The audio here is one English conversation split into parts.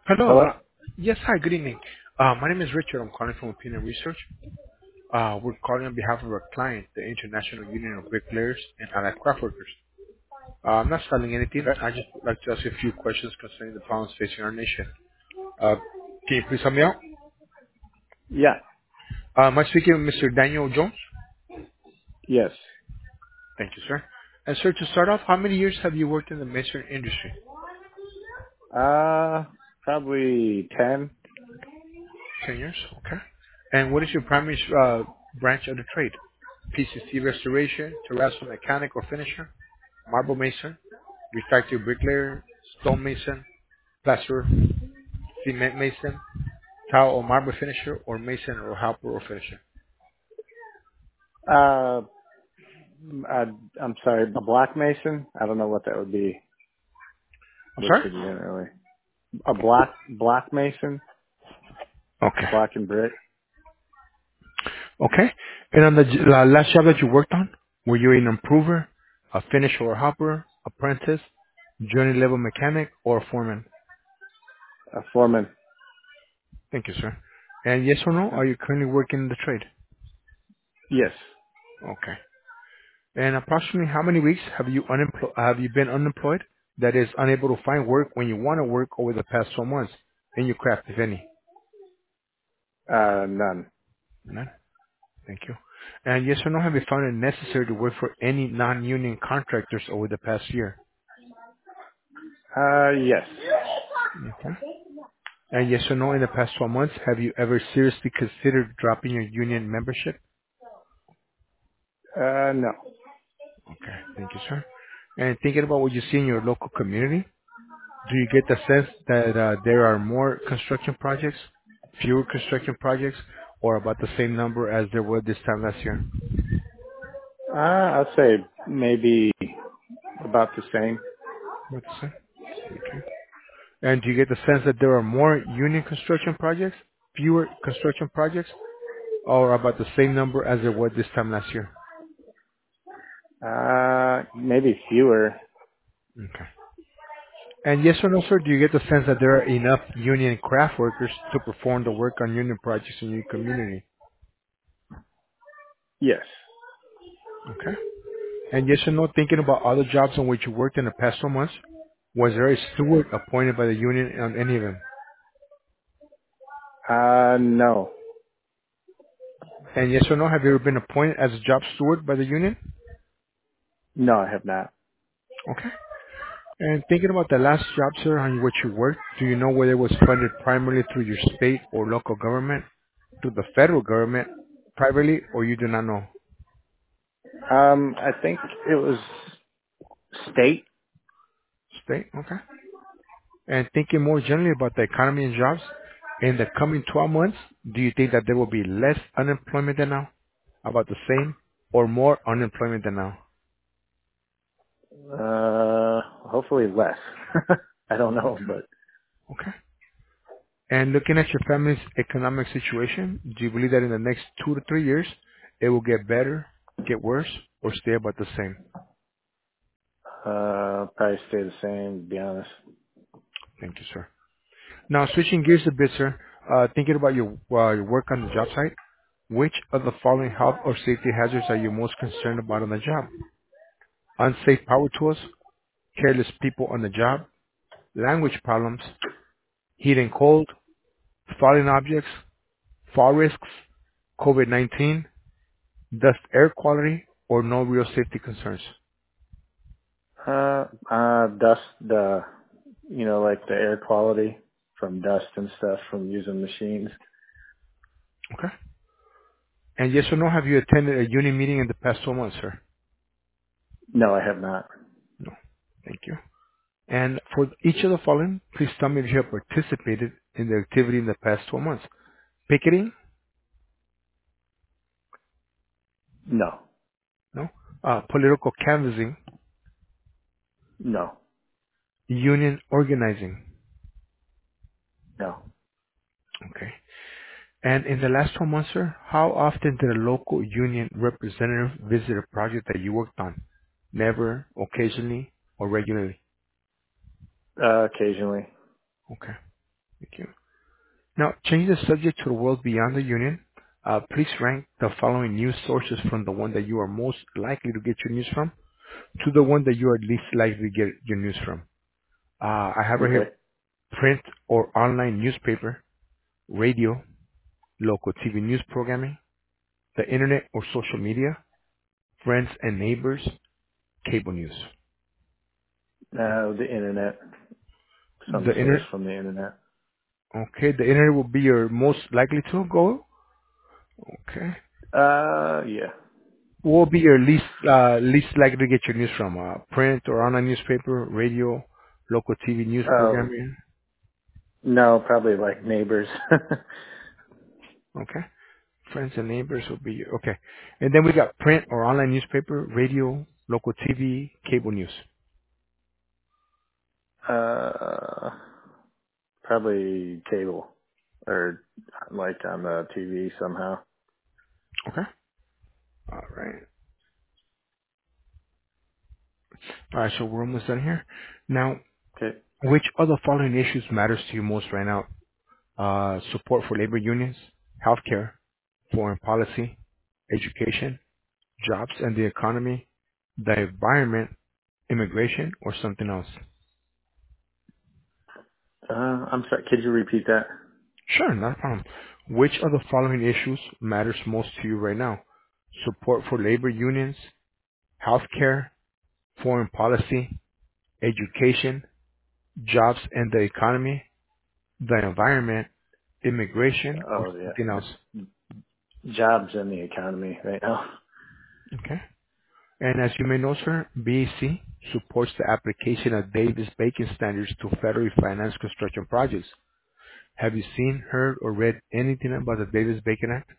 Hello. Hello? Yes, hi, good evening. My name is Richard. I'm calling from Opinion Research. We're calling on behalf of our client, the International Union of Bricklayers and Allied Craft Workers. I'm not selling anything. Okay. I just would like to ask you a few questions concerning the problems facing our nation. Uh, can you please help me out? Yeah. Am I speaking with Mr. Daniel Jones? Yes. Thank you, sir. And sir, to start off, how many years have you worked in the masonry industry? Probably 10. 10 years, okay. And what is your primary branch of the trade? PCC restoration, terrazzo mechanic or finisher? Marble mason, refractory bricklayer, stone mason, plaster, cement mason, tile or marble finisher, or mason or helper or finisher. Uh, I, I'm sorry, a black mason? I don't know what that would be I'm sorry? listed generally. A black mason? Okay. Black and brick? Okay. And on the last job that you worked on, were you an improver, a finisher or helper, apprentice, journey level mechanic, or a foreman? A foreman? Thank you, sir. And yes or no, Huh. are you currently working in the trade? Yes. Okay. And approximately how many weeks have you been unemployed? That is unable to find work when you want to work over the past 12 months in your craft, if any? None. None. Thank you. And yes or no, have you found it necessary to work for any non-union contractors over the past year? Yes. Okay. And yes or no, in the past 12 months, have you ever seriously considered dropping your union membership? No. Okay. Thank you, sir. And thinking about what you see in your local community, do you get the sense that there are more construction projects, fewer construction projects, or about the same number as there were this time last year? I'd say maybe about the same. About the same. Okay. And do you get the sense that there are more union construction projects, fewer construction projects, or about the same number as there were this time last year? Maybe fewer. Okay. And yes or no, sir, do you get the sense that there are enough union craft workers to perform the work on union projects in your community? Yes. Okay. And yes or no, thinking about other jobs on which you worked in the past 12 months, was there a steward appointed by the union on any of them? No. And yes or no, have you ever been appointed as a job steward by the union? No, I have not. Okay. And thinking about the last job, sir, on which you worked, do you know whether it was funded primarily through your state or local government, through the federal government, privately, or you do not know? I think it was state. State, okay. And thinking more generally about the economy and jobs, in the coming 12 months, do you think that there will be less unemployment than now, about the same, or more unemployment than now? Hopefully less. I don't know, but Okay. And looking at your family's economic situation, do you believe that in the next 2 to 3 years, it will get better, get worse, or stay about the same? probably stay the same. To be honest, Thank you, sir. Now, switching gears a bit, sir, thinking about your work on the job site, which of the following health or safety hazards are you most concerned about on the job? Unsafe power tools, careless people on the job, language problems, heat and cold, falling objects, fall risks, COVID-19, dust air quality, or no real safety concerns. dust. Like the air quality from dust and stuff from using machines. Okay. And yes or no, have you attended a union meeting in the past 12 months, sir? No, I have not. No. Thank you. And for each of the following, please tell me if you have participated in the activity in the past 12 months. Picketing? No, No. Political canvassing? no, Union organizing? no. Okay. And in the last 12 months, sir, how often did a local union representative visit a project that you worked on? Never, occasionally, or regularly? Occasionally. Okay. Thank you. Now, change the subject to the world beyond the Union. Please rank the following news sources from the one that you are most likely to get your news from to the one that you are least likely to get your news from. I have right Okay. here print or online newspaper, radio, local TV news programming, the internet or social media, friends and neighbors, cable news. The internet. Some The source internet, from the internet. okay, the internet will be your most likely to go. Okay. Yeah. What will be your least likely to get your news from? Print or online newspaper, radio, local TV news Oh, programming. no, probably like neighbors. Okay. Friends and neighbors will be okay. And then we got print or online newspaper, radio, local TV, cable news. uh, probably cable or like on the TV somehow. Okay. All right. All right. So we're almost done here. Now, Okay. which of the following issues matters to you most right now? Support for labor unions, healthcare, foreign policy, education, jobs and the economy, the environment, immigration, or something else? I'm sorry. Could you repeat that? Sure, not a problem. Which of the following issues matters most to you right now? Support for labor unions, healthcare, foreign policy, education, jobs and the economy, the environment, immigration, or Oh something else? yeah. Jobs in the economy right now. Okay. And as you may know, sir, BAC supports the application of Davis-Bacon standards to federally financed construction projects. Have you seen, heard, or read anything about the Davis-Bacon Act?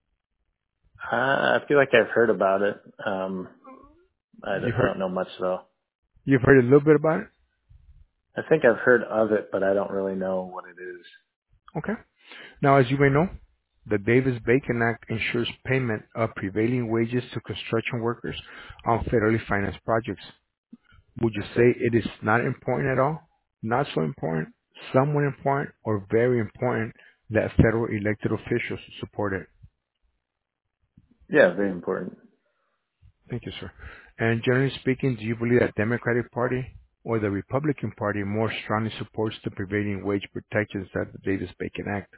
I feel like I've heard about it. You've I heard, don't know much though. you've heard a little bit about it? I think I've heard of it, but I don't really know what it is. Okay. Now, as you may know, the Davis-Bacon Act ensures payment of prevailing wages to construction workers on federally financed projects. Would you Okay. say it is not important at all, not so important, somewhat important, or very important that federal elected officials support it? Yeah, very important. Thank you, sir. And generally speaking, do you believe that Democratic Party or the Republican Party more strongly supports the prevailing wage protections that the Davis-Bacon Act?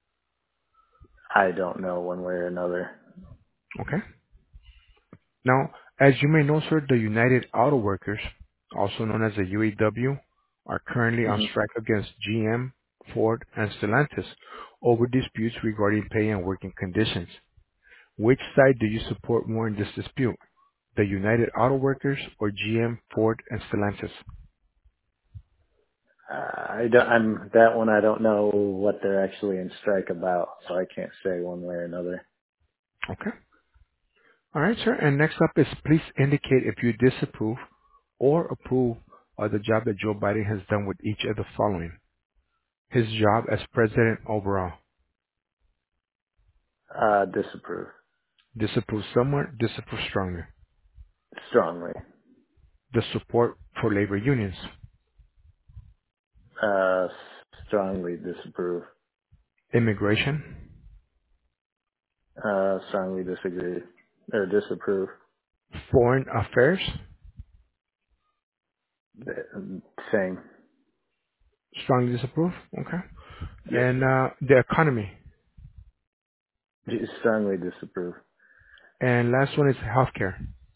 I don't know one way or another. Okay. Now, as you may know, sir, the United Auto Workers, also known as the UAW, are currently on Hmm. strike against GM, Ford, and Stellantis over disputes regarding pay and working conditions. Which side do you support more in this dispute? The United Auto Workers or GM, Ford, and Stellantis? I'm that one. I don't know what they're actually in strike about, so I can't say one way or another. Okay. All right, sir. And next up is please indicate if you disapprove or approve of the job that Joe Biden has done with each of the following. His job as president overall. Disapprove Disapprove somewhat, disapprove stronger. strongly. The support for labor unions. Uh, Strongly disapprove. Immigration. Strongly disagree or disapprove. Foreign affairs. Same. Strongly disapprove. Okay. Yes. And the economy. Strongly disapprove. And last one is healthcare.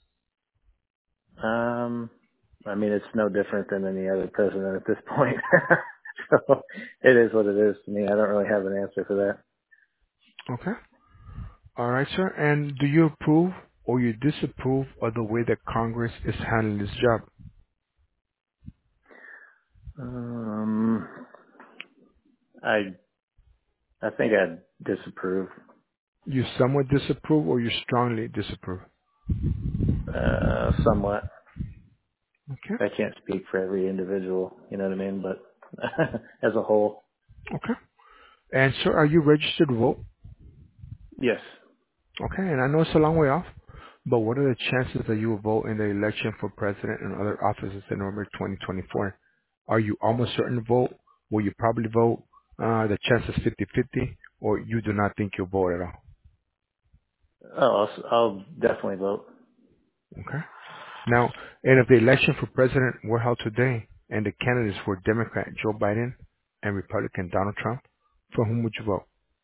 Um, I mean, it's no different than any other president at this point. So it is what it is to me. I don't really have an answer for that. Okay. All right, sir. And do you approve or you disapprove of the way that Congress is handling this job? Um, I I think I'd disapprove. You somewhat disapprove or you strongly disapprove? Somewhat. Okay. I can't speak for every individual, you know what I mean? But as a whole, Okay. And sir, are you registered to vote? yes. Okay. And I know it's a long way off, but what are the chances that you will vote in the election for president and other offices in November 2024? Are you almost certain to vote? Will you probably vote? The chance is 50-50, or you do not think you'll vote at all. Oh, I'll definitely vote. Okay. Now, and if the election for president were held today, and the candidates were Democrat Joe Biden and Republican Donald Trump, for whom would you vote?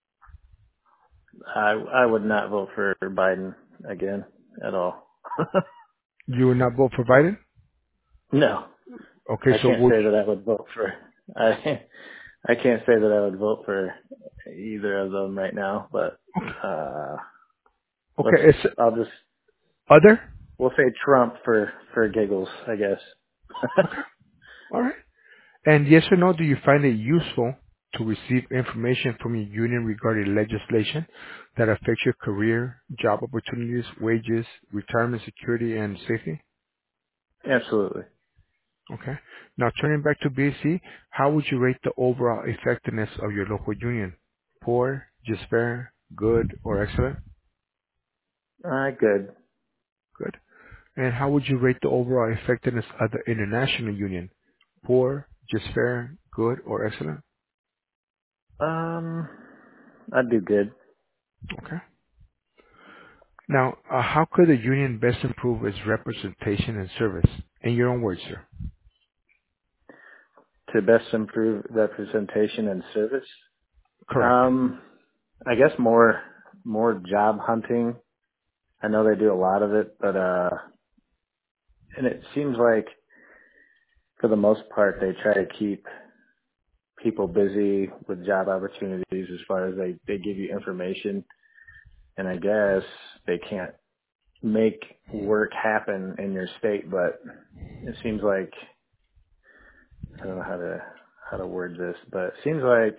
I would not vote for Biden again at all. You would not vote for Biden? No, Okay, I so can't would say that I would vote for. I can't say that I would vote for either of them right now. But uh, let's. okay, it's I'll just. other? We'll say Trump for giggles, I guess. Okay, all right. And yes or no, do you find it useful to receive information from your union regarding legislation that affects your career, job opportunities, wages, retirement security, and safety? Absolutely. Okay. Now turning back to BAC, how would you rate the overall effectiveness of your local union? Poor, just fair, good, or excellent? Good. Good. And how would you rate the overall effectiveness of the international union? Poor, just fair, good, or excellent? Um, I'd do good. Okay. Now, how could the union best improve its representation and service? In your own words, sir. To best improve representation and service. Correct. I guess more job hunting. I know they do a lot of it, but and it seems like for the most part they try to keep people busy with job opportunities as far as they give you information, and I guess they can't make work happen in your state, but it seems like I don't know how to word this, but it seems like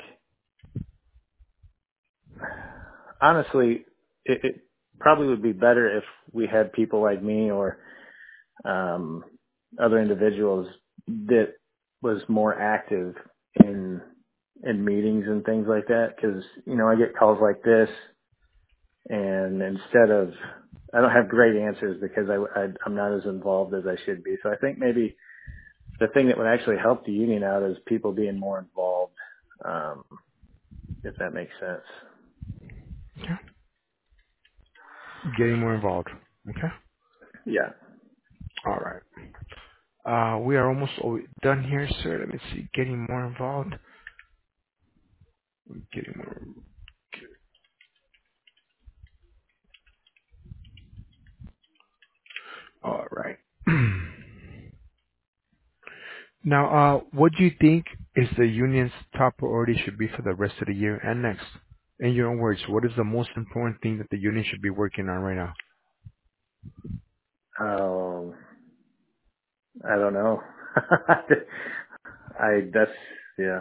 honestly it probably would be better if we had people like me or um, other individuals that was more active in meetings and things like that. Because I get calls like this, and instead of I don't have great answers because I'm not as involved as I should be. So I think maybe the thing that would actually help the union out is people being more involved, um, if that makes sense. Okay. Getting more involved. Okay. Yeah. All right. We are almost done here, sir. Let me see. Getting more involved. Getting more. All right. Now, what do you think is the union's top priority should be for the rest of the year and next? In your own words, what is the most important thing that the union should be working on right now? Um, I don't know. that's yeah.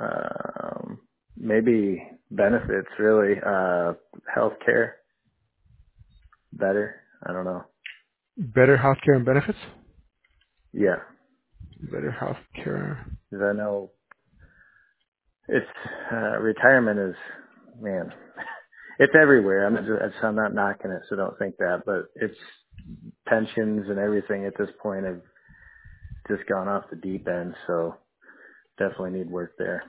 Maybe benefits really. Healthcare better. I don't know. Better healthcare and benefits? Yeah, Better healthcare. because I know it's retirement is man. It's everywhere. I'm not knocking it, so don't think that. But it's pensions and everything at this point have just gone off the deep end. So definitely need work there.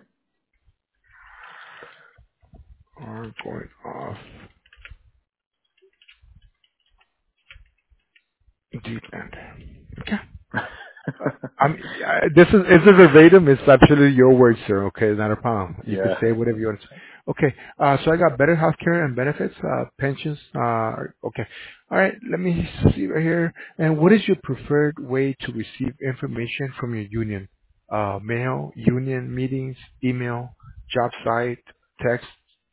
Are going off deep end. Okay. This is a verbatim. It's absolutely your words, sir. Okay, not a problem. You can Yeah. say whatever you want to say. Okay, so I got better health care and benefits, pensions. Okay, all right. Let me see right here. And what is your preferred way to receive information from your union? Mail, union meetings, email, job site, text.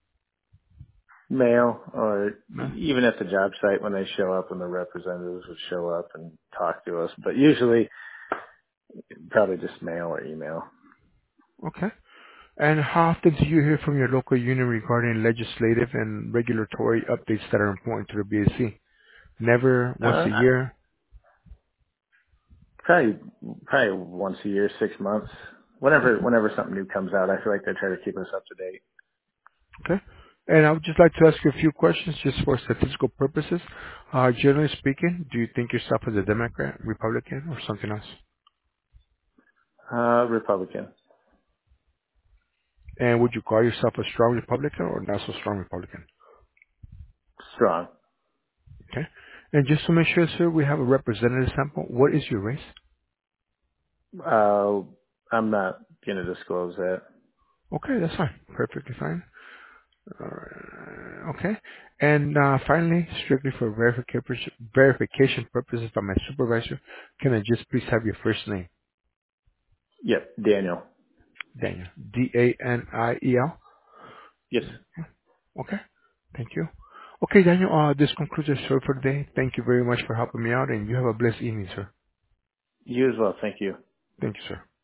Mail or No? even at the job site when they show up, when the representatives would show up and talk to us. But usually probably just mail or email. Okay. And how often do you hear from your local union regarding legislative and regulatory updates that are important to the BAC? Never, once a Uh, year. probably, probably once a year, 6 months. Whenever something new comes out, I feel like they try to keep us up to date. Okay. And I would just like to ask you a few questions just for statistical purposes. Generally speaking, do you think yourself as a Democrat, Republican, or something else? Republican. And would you call yourself a strong Republican or not so strong Republican? Strong. Okay. And just to make sure, sir, we have a representative sample. What is your race? Uh, I'm not going to disclose that. Okay, that's fine. Perfectly fine. Okay. And finally, strictly for verification purposes by my supervisor, can I just please have your first name? Yep, Daniel. Daniel. Daniel. Yes. Okay. Thank you. Okay, Daniel, this concludes our show for today. Thank you very much for helping me out, and you have a blessed evening, sir. You as well. Thank you. Thank you, sir.